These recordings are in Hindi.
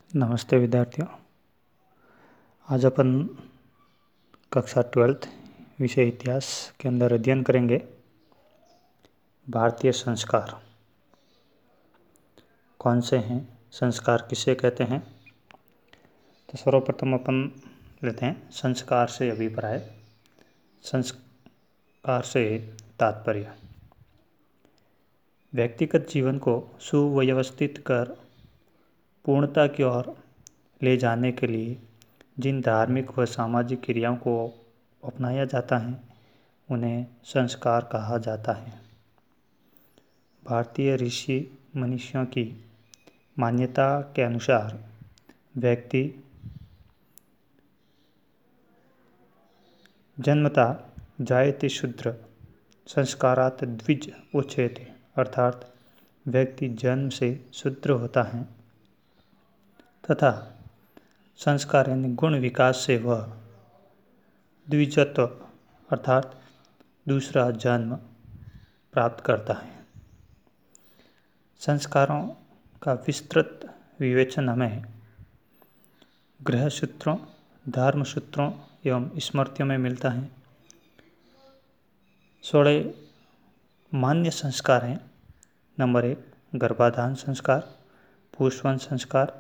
नमस्ते विद्यार्थियों। आज अपन कक्षा 12th विषय इतिहास के अंदर अध्ययन करेंगे भारतीय संस्कार कौन से हैं, संस्कार किसे कहते हैं। तो सर्वप्रथम अपन लेते हैं संस्कार से अभिप्राय। संस्कार से तात्पर्य व्यक्तिगत जीवन को सुव्यवस्थित कर पूर्णता की ओर ले जाने के लिए जिन धार्मिक व सामाजिक क्रियाओं को अपनाया जाता है उन्हें संस्कार कहा जाता है। भारतीय ऋषि मनीषियों की मान्यता के अनुसार व्यक्ति जन्मतः जायते शूद्र संस्कारात् द्विज उच्यते, अर्थात व्यक्ति जन्म से शूद्र होता है तथा संस्कार यानी गुण विकास से वह द्विजत्व अर्थात दूसरा जन्म प्राप्त करता है। संस्कारों का विस्तृत विवेचन हमें गृहसूत्रों, धर्मसूत्रों एवं स्मृतियों में मिलता है। 16 मान्य संस्कार हैं। नंबर 1 गर्भाधान संस्कार, पुंसवन संस्कार,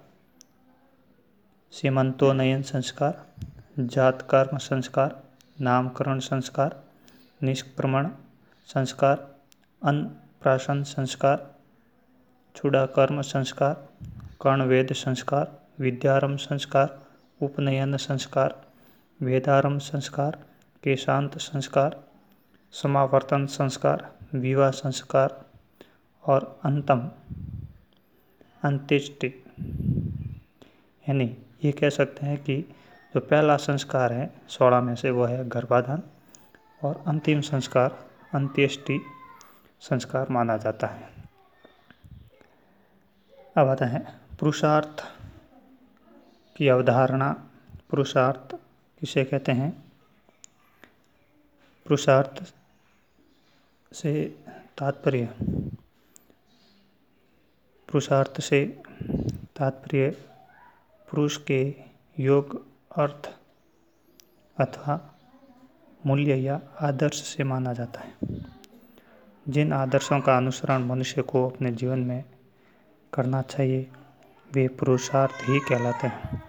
सीमंतोन्नयन संस्कार, जातकर्म संस्कार, नामकरण संस्कार, निष्क्रमण संस्कार, अन्नप्राशन संस्कार, चूड़ाकर्म संस्कार, कर्णवेद संस्कार, विद्यारंभ संस्कार, उपनयन संस्कार, वेदारंभ संस्कार, केशांत संस्कार, समावर्तन संस्कार, विवाह संस्कार और अंतम अंत्येष्टि। यानी ये कह सकते हैं कि जो पहला संस्कार है 16 में से वो है गर्भाधान और अंतिम संस्कार अंत्येष्टि संस्कार माना जाता है। अब आता है पुरुषार्थ की अवधारणा। पुरुषार्थ किसे कहते हैं? पुरुषार्थ से तात्पर्य पुरुष के योग, अर्थ अथवा मूल्य या आदर्श से माना जाता है। जिन आदर्शों का अनुसरण मनुष्य को अपने जीवन में करना चाहिए वे पुरुषार्थ ही कहलाते हैं।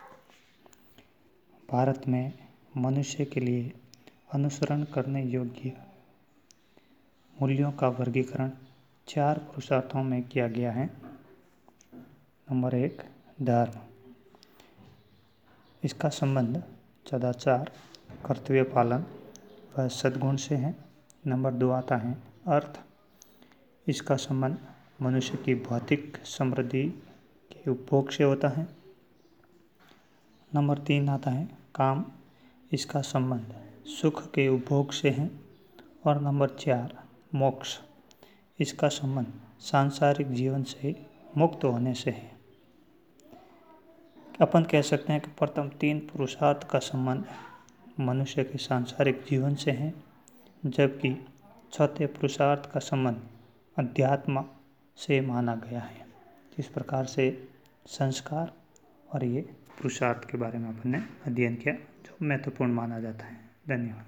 भारत में मनुष्य के लिए अनुसरण करने योग्य मूल्यों का वर्गीकरण 4 पुरुषार्थों में किया गया है। नंबर 1 धर्म। इसका संबंध सदाचार, कर्तव्य पालन व सद्गुण से है। नंबर 2 आता है अर्थ। इसका संबंध मनुष्य की भौतिक समृद्धि के उपभोग से होता है। नंबर 3 आता है काम। इसका संबंध सुख के उपभोग से है। और नंबर 4 मोक्ष। इसका संबंध सांसारिक जीवन से मुक्त होने से है। अपन कह सकते हैं कि प्रथम 3 पुरुषार्थ का संबंध मनुष्य के सांसारिक जीवन से है, जबकि चौथे पुरुषार्थ का संबंध अध्यात्म से माना गया है। इस प्रकार से संस्कार और ये पुरुषार्थ के बारे में अपन ने अध्ययन किया जो महत्वपूर्ण माना जाता है। धन्यवाद।